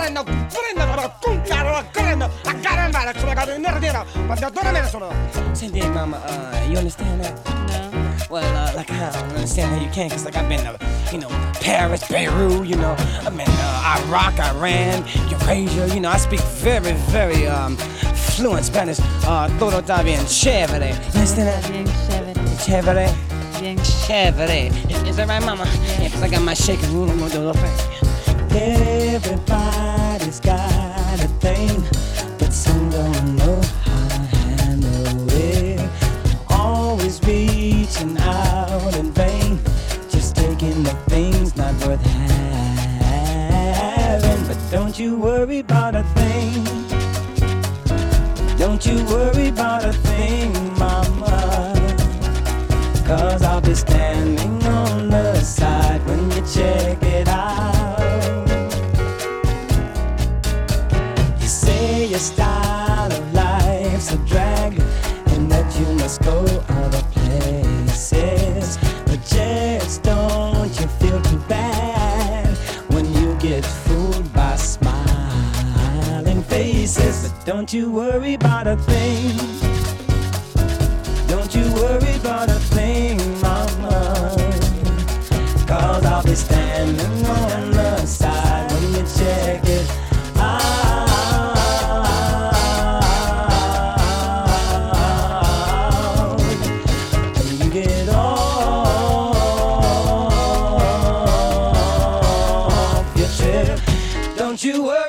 prendo, con caro, correndo, a carambare, come cado in nero, but don't me solo. Senti, mama, you understand that? No. Well, like I don't understand how you can, cause like I've been to, Paris, Beirut, I've been Iraq, Iran, Eurasia, I speak very, very fluent Spanish. Todo está bien chévere. You understand that? Bien chévere. Chévere. Bien Chévere. Is that right, mama? Yeah, cause I got my shaker. Everybody's got a thing, but some don't know how to handle it. Always reaching out in vain, just taking the things not worth having. But don't you worry about a thing. Don't you worry about a thing, mama, cause I'll be standing on the side when you check it out. You say your style of life's a drag and that you must go other places, but just don't you feel too bad when you get fooled by smiling faces. But don't you worry about a thing. Don't you worry about a thing, mama, cause I'll be standing on the side when you check it out. When you get off your trip, don't you worry.